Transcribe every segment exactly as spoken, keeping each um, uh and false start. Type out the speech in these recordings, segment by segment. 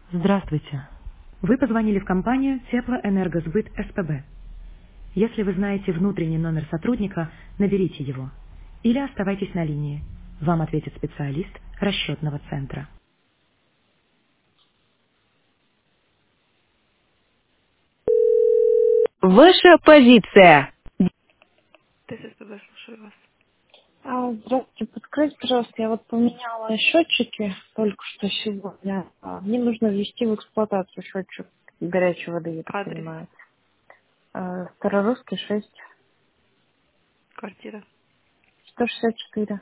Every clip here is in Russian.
Здравствуйте. Вы позвонили в компанию Теплоэнергосбыт СПБ. Если вы знаете внутренний номер сотрудника, наберите его. Или оставайтесь на линии. Вам ответит специалист расчетного центра. Ваша позиция. ТССПБ, слушаю вас. А, Здравствуйте, подскажите, пожалуйста, я вот поменяла счетчики только что сегодня. А, Мне нужно ввести в эксплуатацию счетчик горячей воды, я так Адрес, понимаю. А, Старорусский шесть, квартира. сто шестьдесят четыре.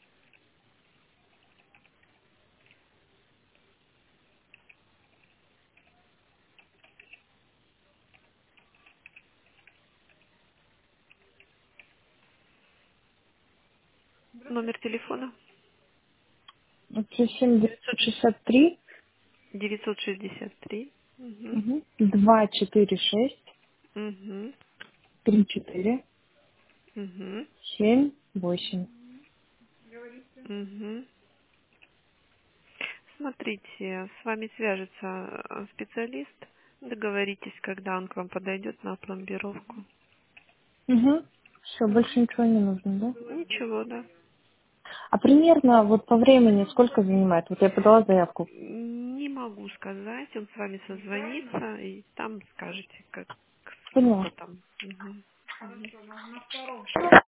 Номер телефона Плюс семь девятьсот шестьдесят три девятьсот шестьдесят три. Угу. два четыре шесть Угу. три четыре Угу. семь восемь. Угу. Смотрите, с вами свяжется э, специалист. Договоритесь, когда он к вам подойдет на пломбировку. Угу. Все, больше ничего не нужно, да? Ничего, да. А примерно вот по времени сколько занимает? Вот я подала заявку. Не могу сказать, он с вами созвонится, и там скажете, как Поняла. сколько там. Мгм. Мгм.